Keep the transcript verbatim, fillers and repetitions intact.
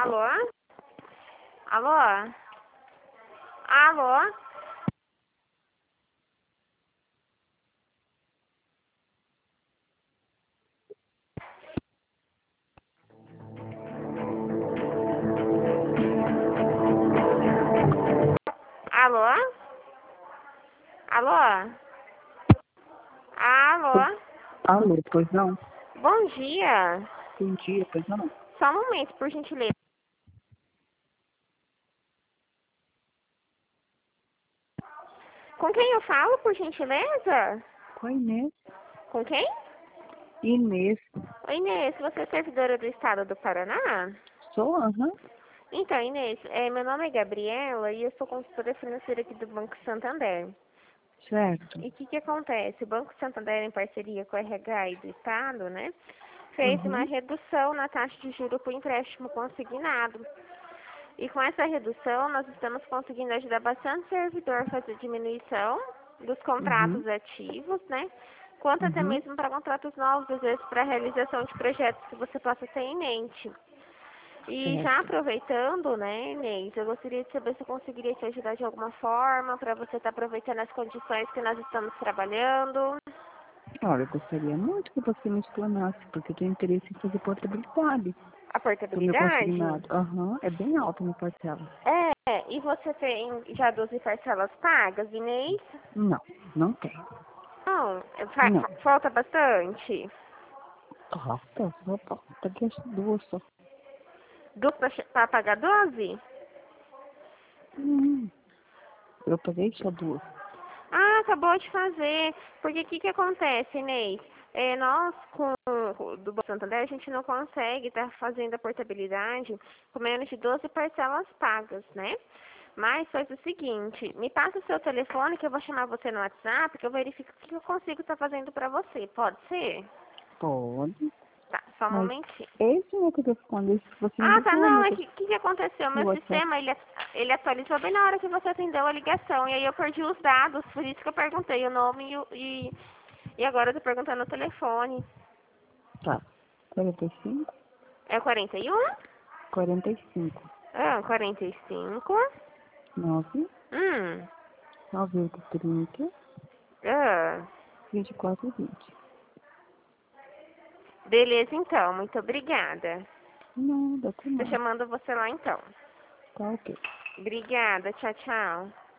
Alô? Alô? Alô? Alô? Alô? Alô? Alô, pois não? Bom dia. Bom dia, pois não? Só um momento, por gentileza. Com quem eu falo, por gentileza? Com a Inês. Com quem? Inês. Oi, Inês, você é servidora do Estado do Paraná? Sou, aham. Então, Inês, é, meu nome é Gabriela e eu sou consultora financeira aqui do Banco Santander. Certo. E o que que acontece? O Banco Santander, em parceria com o R H e do Estado, né, fez uma Uhum. redução na taxa de juros para o empréstimo consignado. E com essa redução, nós estamos conseguindo ajudar bastante o servidor a fazer diminuição dos Uhum. contratos ativos, né? Quanto até Uhum. mesmo para contratos novos, às vezes para a realização de projetos que você possa ter em mente. E já Certo. aproveitando, né, Inês, eu gostaria de saber se eu conseguiria te ajudar de alguma forma para você estar aproveitando as condições que nós estamos trabalhando. Olha, eu gostaria muito que você me explanasse, porque eu tenho interesse em fazer portabilidade A do meu portabilidade? consignado. Aham, é bem alta a minha parcela. É, e você tem já doze parcelas pagas, Inês? Não, não tem. Não, fa- Não. fa- falta bastante. Falta, só falta aqui as duas só. Dupla para pagar doze? Hum, eu paguei só duas. Ah, acabou de fazer. Porque o que, que acontece, Inês? É, nós, com o do Banco Santander, a gente não consegue estar fazendo a portabilidade com menos de doze parcelas pagas, né? Mas faz o seguinte, me passa o seu telefone que eu vou chamar você no WhatsApp, que eu verifico o que eu consigo estar fazendo para você. Pode ser? Pode. Tá, só um Mas momentinho. esse meu telefone, esse que você me Ah, tá, ligou, não, meu é telefone que o que, que aconteceu? no Meu WhatsApp. sistema, ele, ele atualizou bem na hora que você atendeu a ligação, e aí eu perdi os dados, por isso que eu perguntei o nome e, o- e, e agora eu tô perguntando o telefone. Tá. quarenta e cinco, É o quarenta e um? quarenta e cinco, Ah, quarenta e cinco. nove, Hum, nove oito trinta, ah, vinte e quatro vinte. beleza então, muito obrigada. Nada, até Tô mais. chamando você lá então. Tá ok. Obrigada, tchau, tchau.